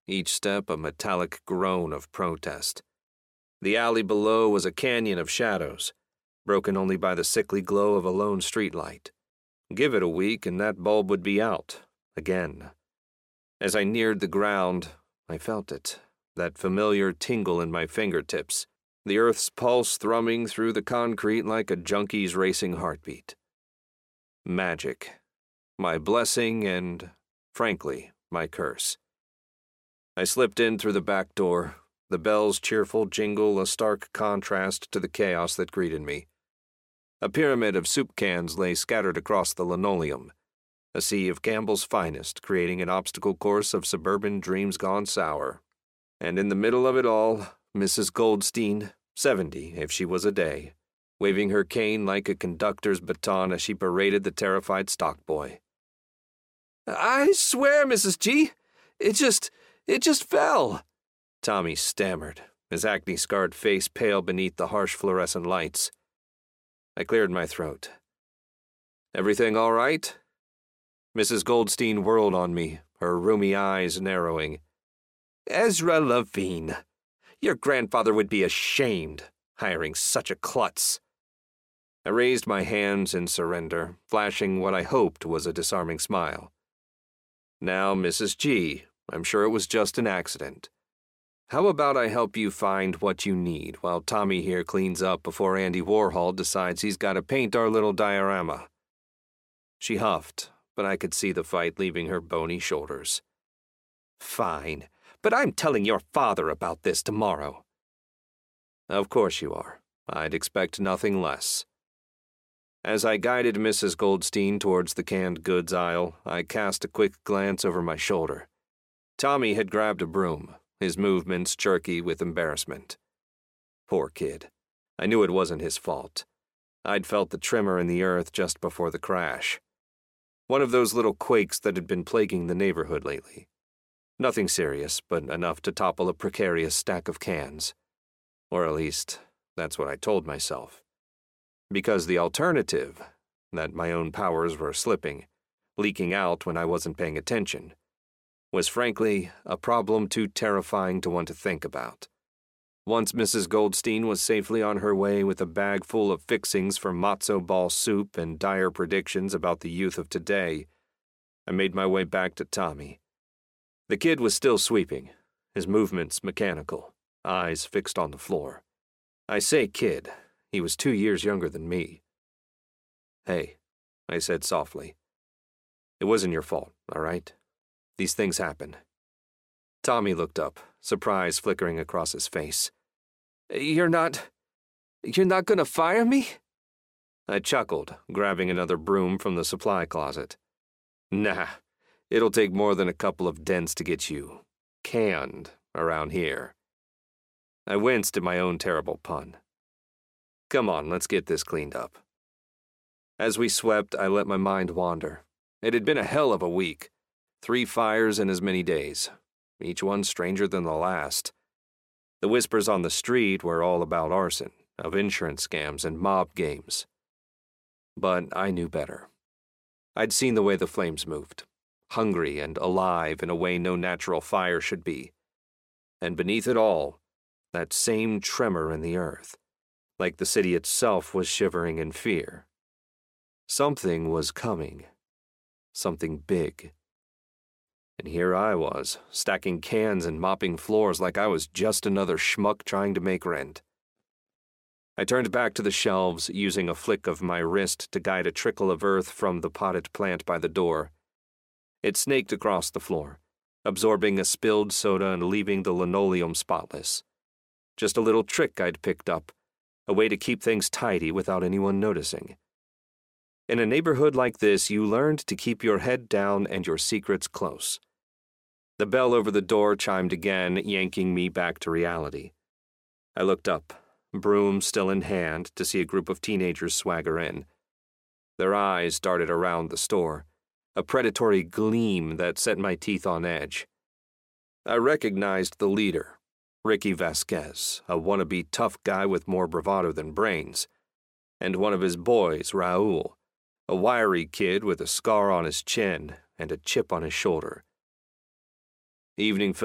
each step a metallic groan of protest. The alley below was a canyon of shadows, broken only by the sickly glow of a lone streetlight. Give it a week and that bulb would be out, again. As I neared the ground, I felt it, that familiar tingle in my fingertips, the earth's pulse thrumming through the concrete like a junkie's racing heartbeat. Magic. My blessing and, frankly, my curse. I slipped in through the back door, the bell's cheerful jingle a stark contrast to the chaos that greeted me. A pyramid of soup cans lay scattered across the linoleum, a sea of Campbell's finest creating an obstacle course of suburban dreams gone sour. And in the middle of it all, Mrs. Goldstein, 70 if she was a day, waving her cane like a conductor's baton as she paraded the terrified stock boy. "I swear, Mrs. G, it just fell," Tommy stammered, his acne-scarred face pale beneath the harsh fluorescent lights. I cleared my throat. "Everything all right?" Mrs. Goldstein whirled on me, her roomy eyes narrowing. "Ezra Levine, your grandfather would be ashamed, hiring such a klutz." I raised my hands in surrender, flashing what I hoped was a disarming smile. "Now, Mrs. G, I'm sure it was just an accident. How about I help you find what you need while Tommy here cleans up before Andy Warhol decides he's got to paint our little diorama?" She huffed, but I could see the fight leaving her bony shoulders. "Fine, but I'm telling your father about this tomorrow." "Of course you are. I'd expect nothing less." As I guided Mrs. Goldstein towards the canned goods aisle, I cast a quick glance over my shoulder. Tommy had grabbed a broom, his movements jerky with embarrassment. Poor kid. I knew it wasn't his fault. I'd felt the tremor in the earth just before the crash. One of those little quakes that had been plaguing the neighborhood lately. Nothing serious, but enough to topple a precarious stack of cans. Or at least, that's what I told myself. Because the alternative, that my own powers were slipping, leaking out when I wasn't paying attention, was frankly a problem too terrifying to want to think about. Once Mrs. Goldstein was safely on her way with a bag full of fixings for matzo ball soup and dire predictions about the youth of today, I made my way back to Tommy. The kid was still sweeping, his movements mechanical, eyes fixed on the floor. I say kid, he was 2 years younger than me. "Hey," I said softly. "It wasn't your fault, all right? These things happen." Tommy looked up, surprise flickering across his face. You're not gonna fire me?" I chuckled, grabbing another broom from the supply closet. "Nah, it'll take more than a couple of dents to get you canned around here." I winced at my own terrible pun. "Come on, let's get this cleaned up." As we swept, I let my mind wander. It had been a hell of a week. 3 fires in as many days, each one stranger than the last. The whispers on the street were all about arson, of insurance scams and mob games. But I knew better. I'd seen the way the flames moved, hungry and alive in a way no natural fire should be. And beneath it all, that same tremor in the earth, like the city itself was shivering in fear. Something was coming. Something big. And here I was, stacking cans and mopping floors like I was just another schmuck trying to make rent. I turned back to the shelves, using a flick of my wrist to guide a trickle of earth from the potted plant by the door. It snaked across the floor, absorbing a spilled soda and leaving the linoleum spotless. Just a little trick I'd picked up, a way to keep things tidy without anyone noticing. In a neighborhood like this, you learned to keep your head down and your secrets close. The bell over the door chimed again, yanking me back to reality. I looked up, broom still in hand, to see a group of teenagers swagger in. Their eyes darted around the store, a predatory gleam that set my teeth on edge. I recognized the leader, Ricky Vasquez, a wannabe tough guy with more bravado than brains, and one of his boys, Raul, a wiry kid with a scar on his chin and a chip on his shoulder. Evening